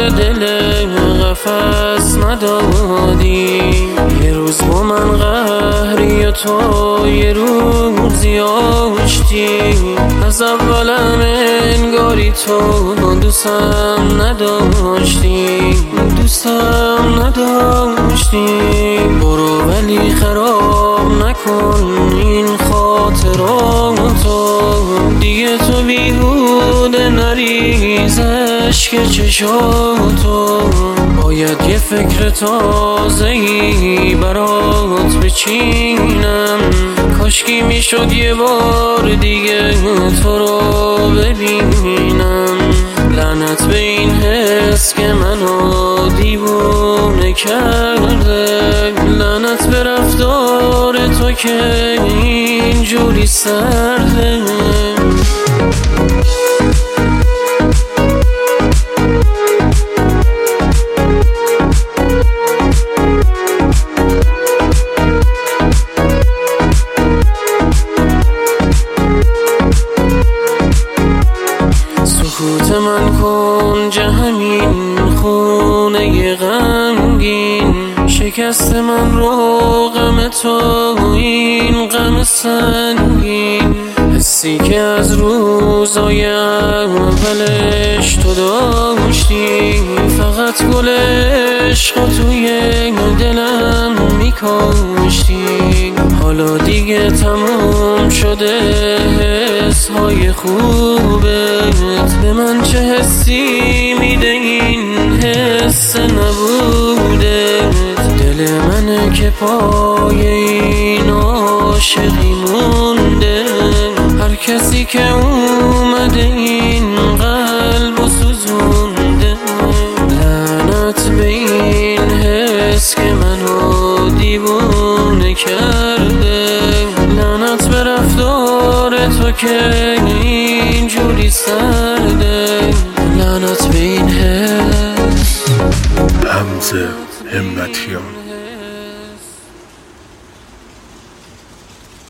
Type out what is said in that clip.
دل قفس ندادی. یه روز با من قهری و تو یه روزی آشتی. از اولم انگاری تو دوستم نداشتی، برو ولی خراب نکن این خاطراتو. دیگه تو بیهوده نریز اشک چشاتو. باید یه فکر تازه‌ای برات بچینم. کاشکی میشد یه بار دیگه تو رو ببینم. لعنت به این حس که منو دیوونه کرده. لعنت به رفتار تو که اینجوری سرده. سکوت من کن همین خونه غمگین. شکست من رو غم تو این غم سنگین. حسی که از روزای اولش تو داشتی. فقط گل عشق توی دلم میکاشتی. حالا دیگه تموم شده حسهای خوبت. به من چه حسی میده این حس نبودت. دل منه که پای این عاشقی مونده. هر کسی که اومده این قلب و سوزونده. لعنت به این حس که منو دیوونه کرده. لعنت به رفتار تو که اینجوری سرده. لعنت به این حس. حمزه همتیان.